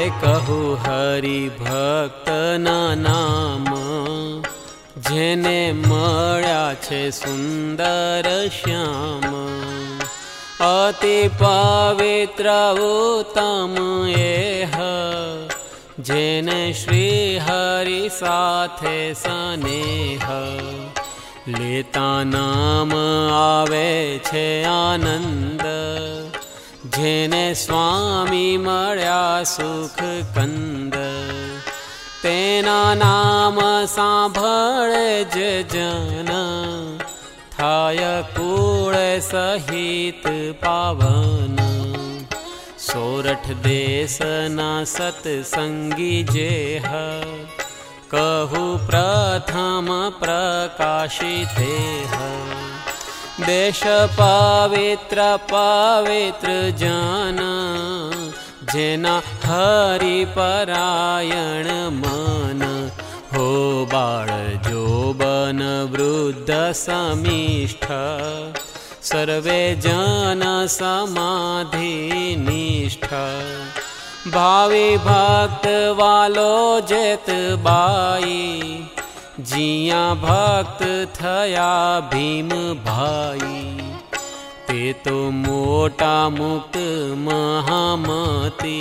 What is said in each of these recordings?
कहू हरि भक्तना नाम, जेने मळ्या छे सुंदर श्याम। अति पवित्र उत्तम एह, जेने श्री हरि साथे स्नेह। लेता नाम आवे छे आनंद, जेने स्वामी मळ्या सुख कंद। तेना नाम सांभळे जे जन, थाय कूळ सहित पावन। सोरठ देशना सत्संगी जेह, कहू प्रथम प्रकाशितेह। देश पवित्र पवित्र जन, जेना हरि परायण मन। हो बाळ जोबन वृद्ध समिष्ठ, सर्वे जन समाधि निष्ठ। भावी भक्त वालो जेत बाई, जिया भक्त थया भीम भाई। ते तो मोटा मुक्त महामती,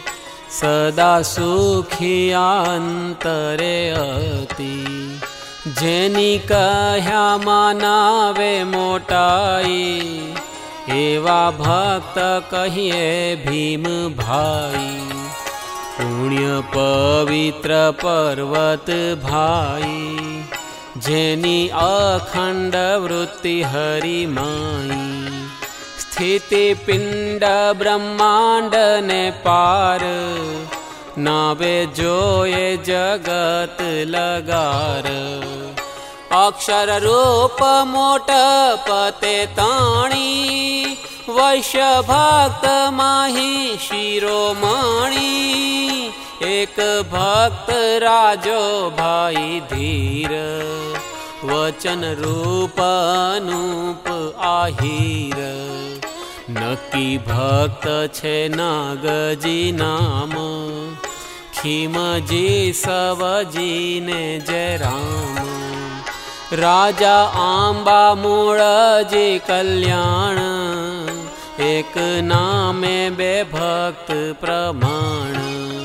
सदा सुखी अंतरे अति। जेनी कह्या मानावे मोटाई, एवा भक्त कहिए भीम भाई। पुण्य पवित्र पर्वत भाई, जेनी अखंड वृत्ति हरि माई। स्थिति पिंड ब्रह्मांड ने पार, नावे जोए जगत लगार। अक्षर रूप मोट पते ताणी, वैश्य भक्त माही शिरोमणि। एक भक्त राजो भाई धीर, वचन रूप अनूप आहीर। नक्की भक्त छे नागजी नाम, खीमजी सवजी ने जय राम। राजा आंबा मूळजी कल्याण, एक नामे बे भक्त प्रमाण।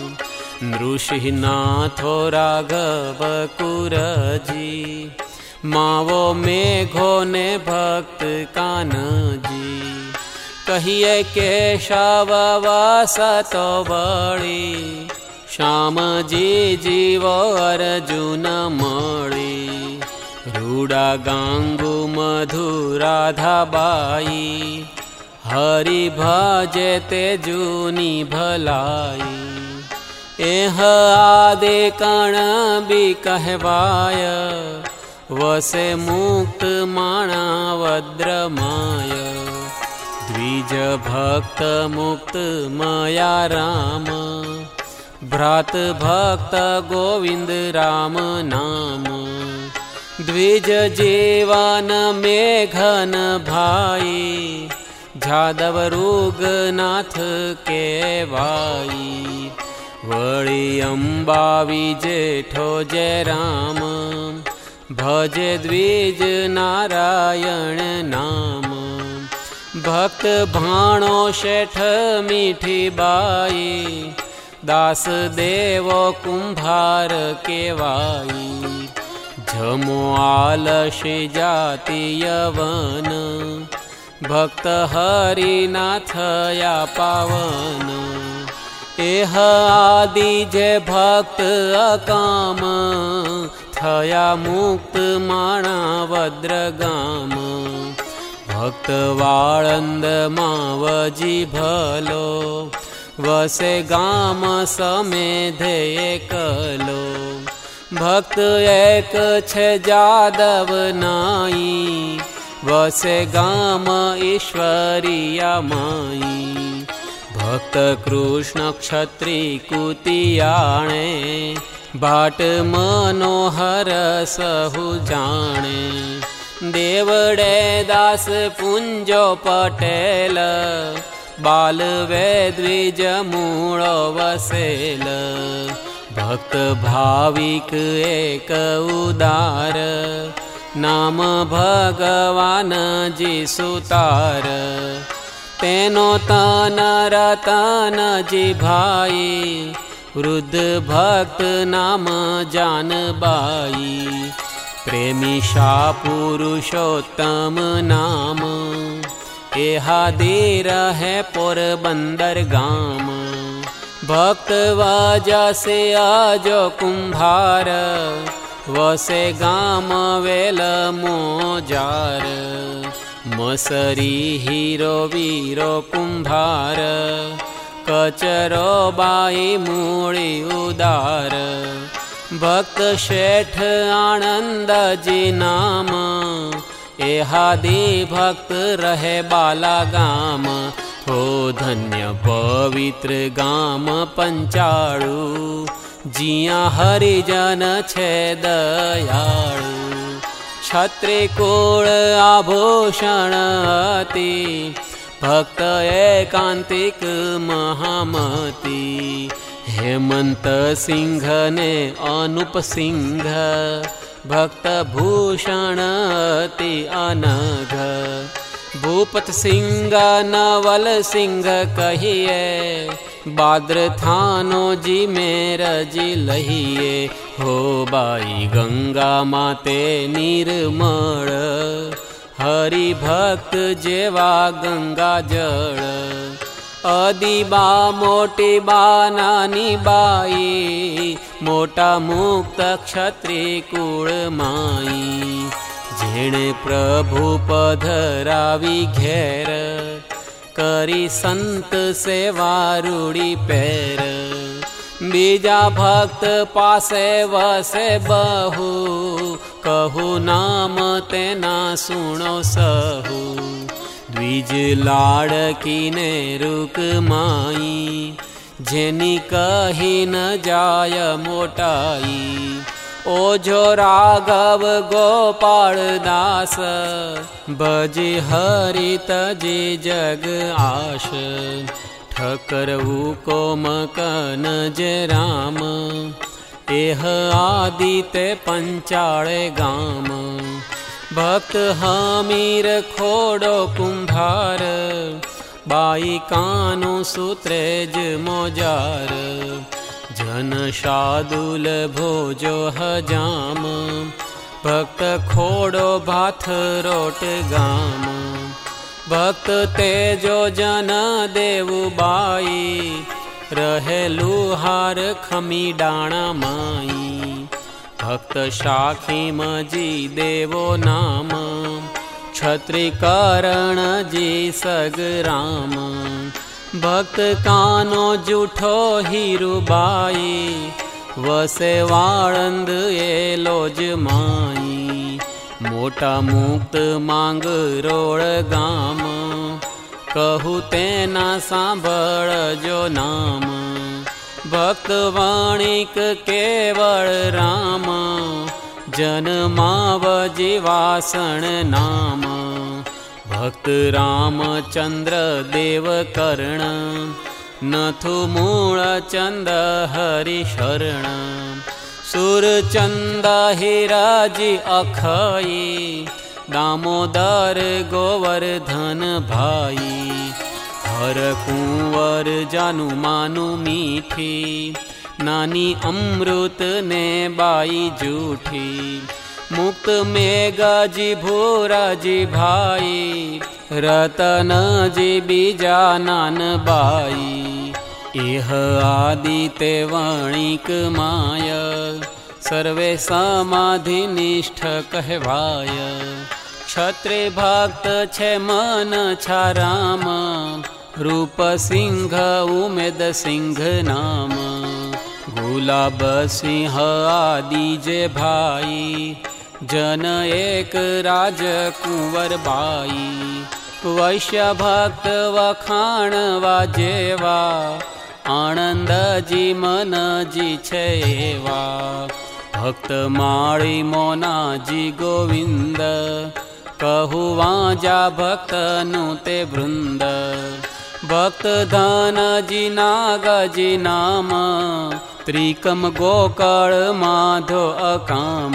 नृसिंहनाथो राघव कुरजी, मावो मेघो ने भक्त कानजी। कहिए केशव वसतो बळी, श्यामजी जीवो अर्जुन मळी। रूडा गांगु मधुराधाबाई, हरि भजे ते जूनी भलाई। एह आदि कण भी कहवाय, वसे मुक्त माणा वद्रमाय। द्विज भक्त मुक्त मया राम, भ्रात भक्त गोविंद राम नाम। द्विज जीवन मेघन भाई, जादव रुगनाथ केवाई। वळी अंबावी जेठो जय राम, भजे द्विज नारायण नाम। भक्त भाणो शेठ मीठी बाई, दास देवो कुंभार केवाई। झमो आलशी जाति यवन, भक्त हरिनाथ या पावन। एह आदि जे भक्त अकाम, थया मुक्त माणा वद्रगाम। भक्त वाळंद मावजी भलो, वसे गाम समेधे एकलो। भक्त एक छे जादव नाई, वसे गाम ईश्वरिया माई। भक्त कृष्ण क्षत्री कुतियाणे, भाट मनोहर सहु जाणे। देवड़े दास पुंजो पटेल, બાલવે દ્વિજ મૂળ વસેલ, ભક્ત ભાવિક એક ઉદાર, નામ ભગવાનજી સુતાર, તેનો તન રતનજી ભાઈ, વૃદ્ધ ભક્ત નામ જાનબાઈ, પ્રેમી શા પુરુષોત્તમ નામ, એહાદી રહે પોરબંદર ગામ, ભક્ત વજસે અજો કુંભાર, વસે ગામ વેલ મોજાર, મસરી હીરો વીરો કુંભાર, કચરો બાઈ મૂળી ઉદાર, ભક્ત શેઠ આનંદજી નામ, એહાદી ભક્ત રહે બાલા ગામ, હો ધન્ય પવિત્ર ગામ પંચાળુ, जिया हरिजन छे दयाळु, क्षत्रिय कुळ आभूषण अति, भक्त एकांतिक महामती, हेमंत सिंह ने अनूप सिंह, भक्त भूषण अति अनघ, भूपत सिंह नवल सिंह कहिए, बाद्र थानो जी मेर जी लहिए, हो बाई गंगा माते निर्मल, हरि भक्त जेवा गंगा जल, अदिबा मोटी बा नानी बाई, मोटा मुक्त क्षत्रिय कुळ माई, जेणे प्रभु पधरावी घेर, करी संत सेवा रूड़ी पैर, बीजा भक्त पासे वसे बहु, कहु नाम तेना सुनो सहु, द्विज लाड़की ने रुक माई, जेनी कही न जाय मोटाई, ओझो राघव गोपाल दास, बजी हरि तजी जग आश, ठकरऊ कोमकन जे राम, एह आदिते पंचाळे गाम, भक्त हमीर खोडो कुंभार, बाई कानु सूत्रेज मोजार, जन शादुल भोजो हजाम, भक्त खोडो भाथ रोट गाम, भक्त तेजो जन देवु बाई, रहे लुहार खमी डाणा माई, भक्त शाखी मजी देवो नाम, क्षत्रिय करण जी सगराम, भक्त कानो जूठो हीरुबाई, वसे वाळंद एलोज माई, मोटा मुक्त मांग रोळ गाम, कहू तेना सांभळ जो नाम, भक्त वाणिक केवळ राम, जन मावजी वासण नाम, भक्त रामचंद्र देव कर्ण, नथु मूळ चंद हरि शरण, सुरचंद हिराजी अखई, दामोदर गोवर्धन भाई, हर कुंवर जानु मानु मीठी, नानी अमृत ने बाई जूठी, मुक्त मेघजी भूराजी भाई, रतन जी बीजा नान बाई, एह आदिते वणिक माय, सर्वे समाधि निष्ठ कहवाय, क्षत्रिय भक्त छे मन छा राम, रूप सिंह उमेद सिंह नाम, गुलाब सिंह आदि जे भाई, जन एक राज कुंवर बाई, वैश्य भक्त वखाण वाजेवा, आनंद जी मन जी छेवा, भक्त माळी मोना जी गोविंद, कहु वाजा भक्त नु ते वृंद, ભક્ત ધનજી નાગજી નામ, ત્રિકમ ગોકળ માધો અકામ,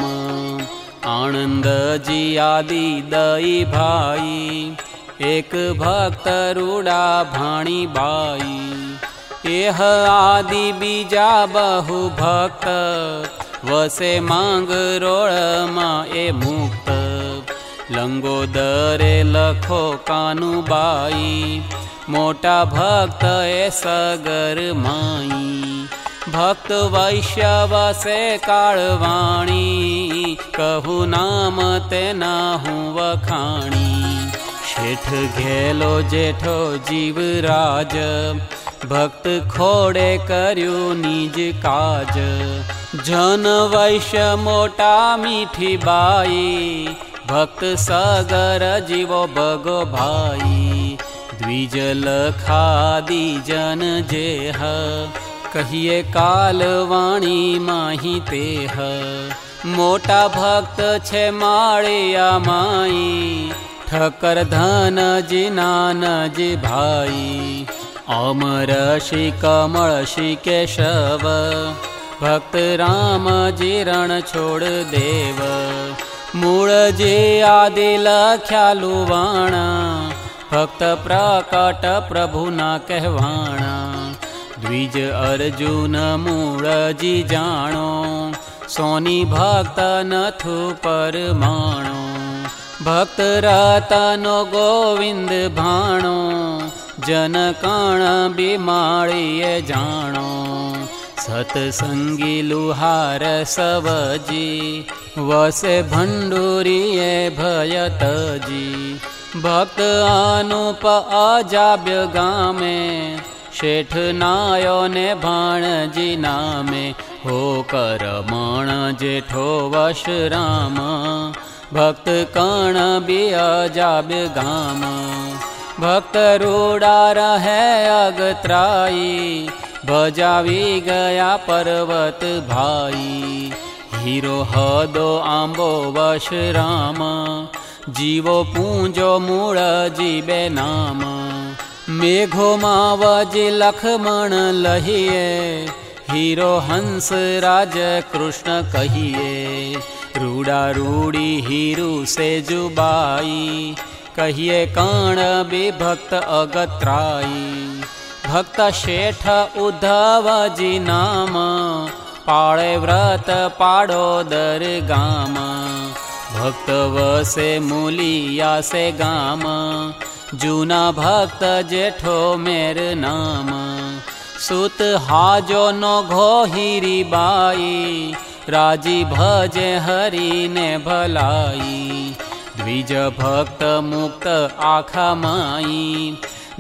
આનંદજી આદિ દઈ ભાઈ, એક ભક્ત રૂડા ભાણી બાઈ, એહ આદિ બીજા બહુ ભક્ત, વસે માંગરોળમાં એ મુક્ત, લંગોદરે લખો કાનુબાઈ, મોટા ભક્ત એ સગર માઈ, ભક્ત વૈશ્ય વસે કાળવાણી, કહું નામ તેના હું વખાણી, શેઠ ઘેલો જેઠો જીવરાજ, ભક્ત ખોડે કર્યું નિજ કાજ, જન વૈશ્ય મોટા મીઠી બાઈ, ભક્ત સગર જીવો ભગો ભાઈ, દ્વિજ લખાદી જન જેહ, કહીએ કાલવાણી માહી તેહ, મોટા ભક્ત છે માળિયા માઈ, ઠક્કર ધનજી નાનજી ભાઈ, અમરશી કમળશી કેશવ, ભક્ત રામજી રણ છોડ દેવ, મૂળજી આદિ લખ્યાલું વાણા, ભક્ત પ્રકટ પ્રભુના કહેવાણા, દ્વિજ અર્જુન મૂળજી જાણો, સોની ભક્ત નથુ પરમાણો, ભક્ત રતનો ગોવિંદ ભાણો, જન કણ બીમાળીએ જાણો, સતસંગી લુહાર સવજી, વસે ભંડુરીએ ભયતજી, ભક્ત અનુપ અજાબ્ય ગામે, શેઠ નાયો ને ભાણજી નામે, હો કરમણ જેઠો વશ રામ, ભક્ત કણ બી અજાબ્ય ગામ, ભક્ત રૂડા રહે અગત્રાઈ, ભજાવી ગયા પર્વત ભાઈ, હીરો હદો આંબો વશ રામ, જીવો પૂંજો મૂળ જીબે નામ, મેઘો માવજ લખમણ લહીએ, હીરો હંસ રાજ કૃષ્ણ કહીએ, રૂડા રૂડી હીરુ સેજુબાઈ, કહીએ કણ બી ભક્ત અગત્રાઈ, ભક્ત શેઠ ઉદ્ધવજી નામ, પાળે વ્રત પાડોદર ગામ, ભક્ત વસે મૂલિયા સે ગામ, જૂના ભક્ત જેઠો મેર નામ, સુત હાજો નો ઘોહીરી બાઈ, રાજી ભજે હરીને ભલાઈ, દ્વિજ ભક્ત મુક્ત આખા માઈ,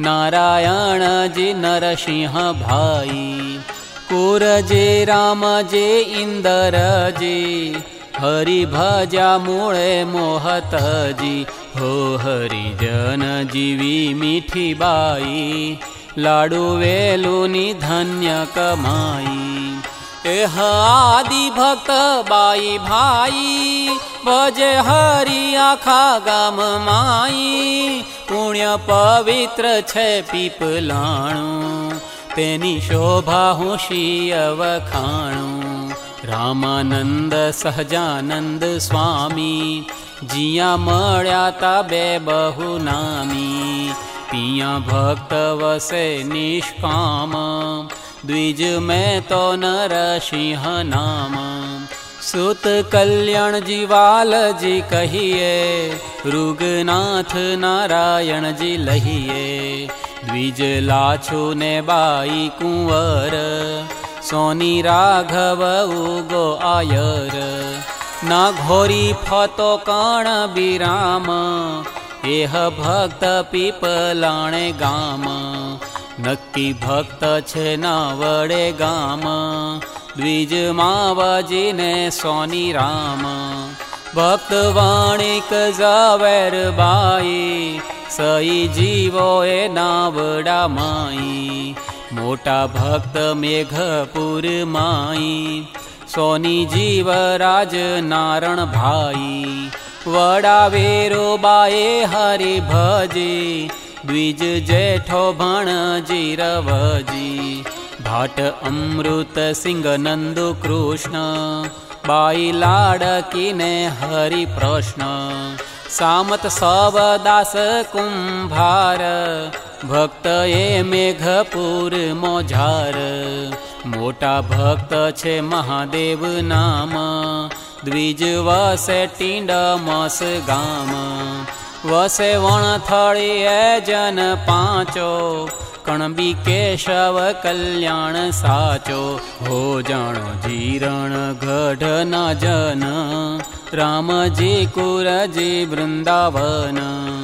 નારાયણજી નરસિંહ ભાઈ, કુરજી રામજી ઇન્દરજી, હરિ ભજા મૂળે મોહતજી, હો હરિજન જીવી મીઠી બાઈ, લાડુ વેલુની ધન્ય કમાઈ, એહ આદિ ભક્ત બાઈ ભાઈ, ભજે હરિ આખા ગામ માઈ, પુણ્ય પવિત્ર છે પીપલાણું, તેની શોભા હું શિય વખાણું, રામાનંદ સહજાનંદ સ્વામી, जिया मळ्याता बे बहुनामी पिया भक्त वसे निष्काम द्विज में तो नरसिंह नाम सुत कल्याण जीवाल जी कहिए रुगनाथ नारायण जी लहिए द्विज लाछू ने बाई कुंवर सोनी राघव उगो आयर ना घोरी फतो कण बिराम एह भक्त पीपलाणे गाम नक्की भक्त छे ना वडे गाम द्विज मावजी ने सोनी राम भक्त वाणिक ઝવેર बाई सई जीवो ए नावड़ा माई मोटा भक्त मेघपुर माई सोनी जीवराज नारण भाई वड़ा वेरो बाए हरि भजी દ્વિજ જેઠો ભણજી રવજી, ભાટ અમૃત સિંહ નંદુ કૃષ્ણ, બાઈ લાડકીને હરિ પ્રશ્ન, સામત સવદાસ કુંભાર, ભક્ત એ મેઘપુર મોજાર, મોટા ભક્ત છે મહાદેવ નામ, દ્વિજ વસે ટીંડમસ ગામ, વસે વણથળી એ જન પાંચો, કણબી કેશવ કલ્યાણ સાચો, હો જાણો જીરણ ગઢ ના જન, રામજી કુરજી વૃંદાવન,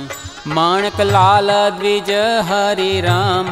માણકલાલ દ્વિજ હરિ રામ,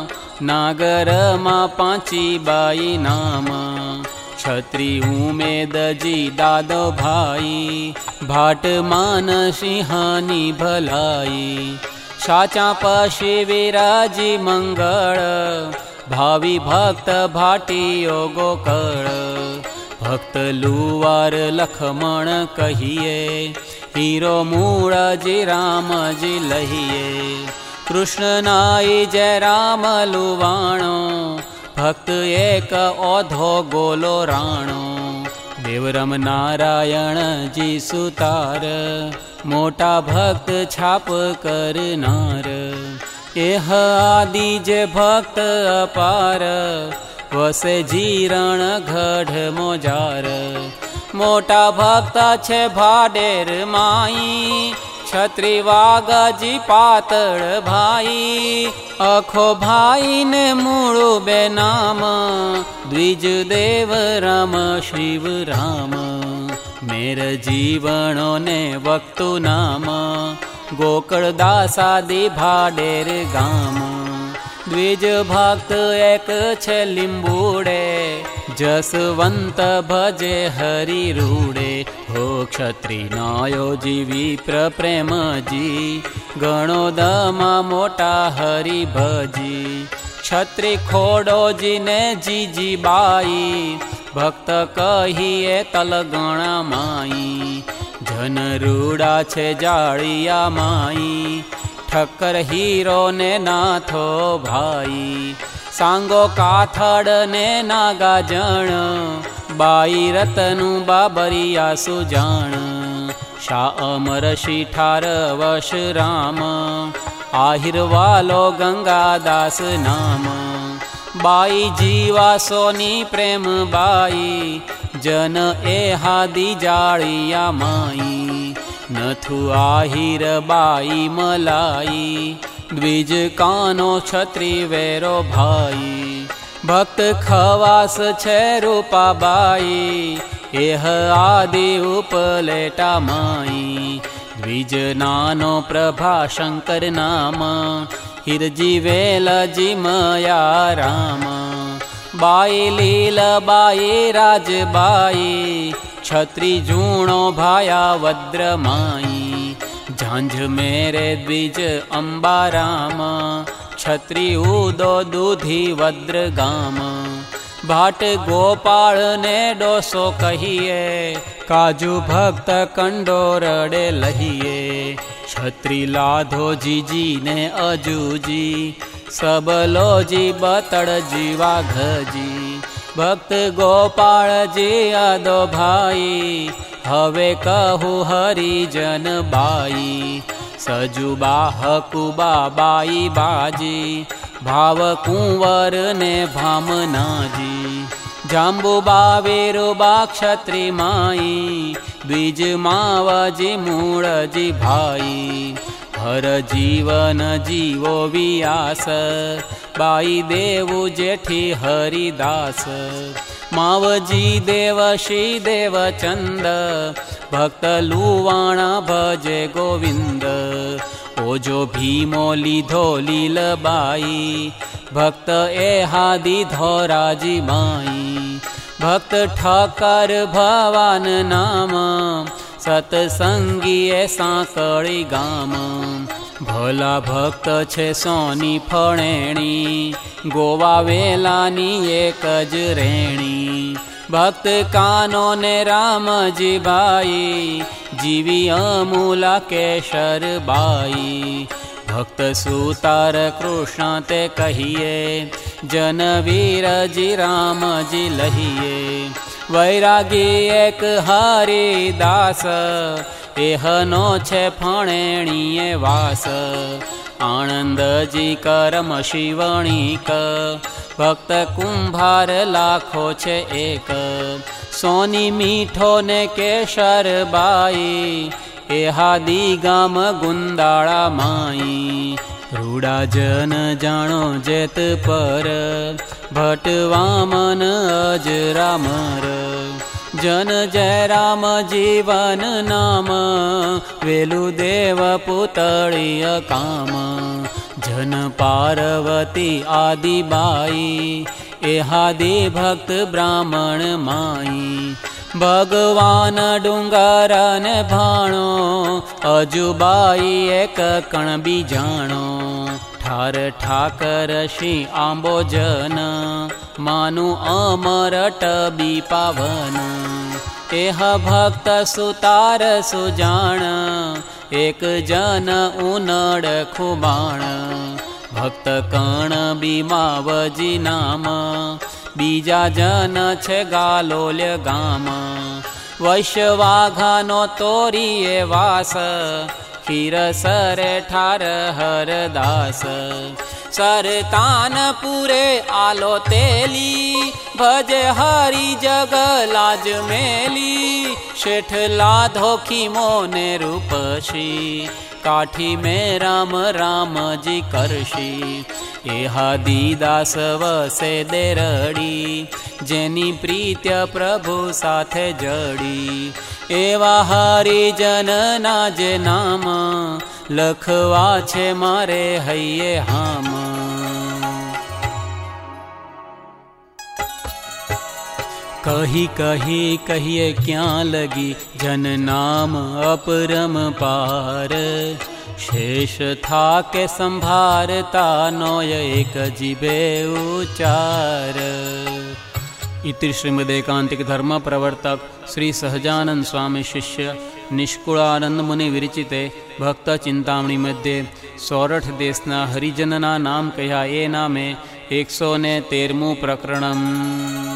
નાગરમાં પાંચી બાઈ નામ, છત્રી ઉમેદજી દાદો ભાઈ, ભાટ માન સિંહાની ભલાઈ, સાચા પશી વિરાજી મંગળ, ભાવિ ભક્ત ભાટીઓ ગોકળ, ભક્ત લુવાર લખમણ કહીએ, હીરો મૂળજી રામજી લહીએ, કૃષ્ણ નાઈ જય રામ લુવાણો, ભક્ત એક ઓધો ગોલો રાણો, દેવરમ નારાયણજી સુતાર, મોટા ભક્ત છાપ કરનાર, એહ આદિ જે ભક્ત અપાર, વસે જીરણ ગઢ મોજાર, મોટા ભક્ત છે ભાડેર માઈ, છત્રી વાગજી પાતળ ભાઈ, અખો ભાઈ ને મૂળું બે નામ, દ્વિજ દેવ રામ શિવ રામ, મેર જીવણો ને વક્તુ નામ, ગોકળ દાસાદી ભાડેર ગામ, દ્વિજ ભક્ત એક છે લીંબુડે, જસવંત ભજે હરિ રૂડે, હો ક્ષત્રિ નાયોજી વિપ્ર પ્રેમજી, ગણોદમાં મોટા હરિ ભજી, છત્રી ખોડોજી ને જીજી બાઈ, ભક્ત કહીએ તલગણા માઈ, જન રૂડા છે જાળિયા માઈ, ઠક્કર હીરો ને નાથો ભાઈ, સાંગો કાથડ ને નાગાજણ, બાઈ રતનું બાબરિયા સુજાણ, શા અમર શીઠાર વશ રામ, આહિર વાલો ગંગાદાસ નામ, બાઈ જીવા સોની પ્રેમ બાઈ, જન એ હાદી જાળિયા માઈ, નથુ આહિર બાઈ મલાઈ, દ્વિજ કાનો છત્રી વેરો ભાઈ, ભક્ત ખવાસ છે રૂપાબાઈ, એહ આદિ ઉપલેટા માઈ, દ્વિજ નાનો પ્રભા શંકર નામ, હિરજી વેલજી મયા રામ, બાઈ લીલ બાઈ રાજબાઈ, છત્રી જૂણો ભાયા વદ્ર માઈ, ઝાંઝ મેરે દ્વિજ અંબારામ, છત્રી ઉદો દૂધી વદ્ર ગામ, ભાટ ગોપાળ ને ડોસો કહીએ, કાજુ ભક્ત કંડોરડે લહીએ, છત્રી લાધો જીજી ને અજુજી, સબલોજી બતળ જીવા ઘજી, ભક્ત ગોપાળજી યાદો ભાઈ, હવે કહું હરિજન બાઈ, સજુબા હકુબા બાઈ બાજી, ભાવ કુંવર ને ભામનાજી, જાંબુબા વેરુબા ક્ષત્રિ માઈ, દ્વિજ માવજી મૂળજી ભાઈ, હર જીવન જીવો વિયાસ, બાઈ દેવું જેઠી હરિદાસ, માવજી દેવશી દેવચંદ, ભક્ત લુવાણા ભજે ગોવિંદ, ઓજો ભીમો લીધો લીલબાઈ, ભક્ત એ હાદી ધોરાજી માઈ, ભક્ત ઠાકર ભવાન નામ, સતસંગી એ સાંકળી ગામ, ભલા ભક્ત છે સોની ફળેણી, ગોવા વેલાની એક જ રેણી, ભક્ત કાનો ને રામજી બાઈ, જીવી અમૂલા કેશર બાઈ, ભક્ત સુતાર કૃષ્ણ તે કહીએ, જનવીરજી રામજી લહીએ. વૈરાગી એક હરિદાસ, એહનો છે ફણેણીએ વાસ. આણંદજી કરમ શિવણીક, ભક્ત કુંભાર લાખો છે એક. સોની મીઠો ને કેશર બાઈ, એહાદી ગામ ગુંદાળા માઈ. રૂડા જન જાણો જેત પર, ભટ્ટ વામન અજરામર. જન જય રામ જીવન નામ, વેલું દેવ પુતળીય કામ. જન પાર્વતી આદિબાઈ, એહાદી ભક્ત બ્રાહ્મણ માઈ. ભગવાન ડુંગર ને ભાણો, અજુબાઈ એક કણ બીજાણો. ઠાર ઠાકર શ્રી આંબોજન, માનું અમર ટબી પાવન. એહ ભક્ત સુતાર સુજાણ, એક જન ઉનડ ખુબાણ. ભક્ત કણ બીમાવજી નામ, બીજા જન છે ગાલોલ્ય ગામ. વૈશ્યવાઘાનો તોરીએ વાસ, ખીરસરે ઠાર હરદાસ. સરતાનપુરે આલો તેલી, ભજે હરી જગ લાજ મેલી. શેઠ લાધોખી મોને રૂપશી, કાઠી મેં રામ રામજી કરશી. એહાદી દાસ વસે દેરડી, જેની પ્રીત્ય પ્રભુ સાથે જડી. એવા હરિજનના જે નામ, લખવા છે મારે હૈયે હામ. કહી કહી કહીએ ક્યાં લગી, જન નામ અપરમ પાર. શેષ થા કે સંભારતા નોય એક જીભે ઉચ્ચાર. इति श्रीमदेकांतिक धर्म प्रवर्तक श्री सहजानंद स्वामी शिष्य निष्कुळानंद मुनि विरचिते भक्त चिंतामणी मध्ये सोरठ देशना हरिजनना नाम कह्या ए नामे 113मुं प्रकरणम्.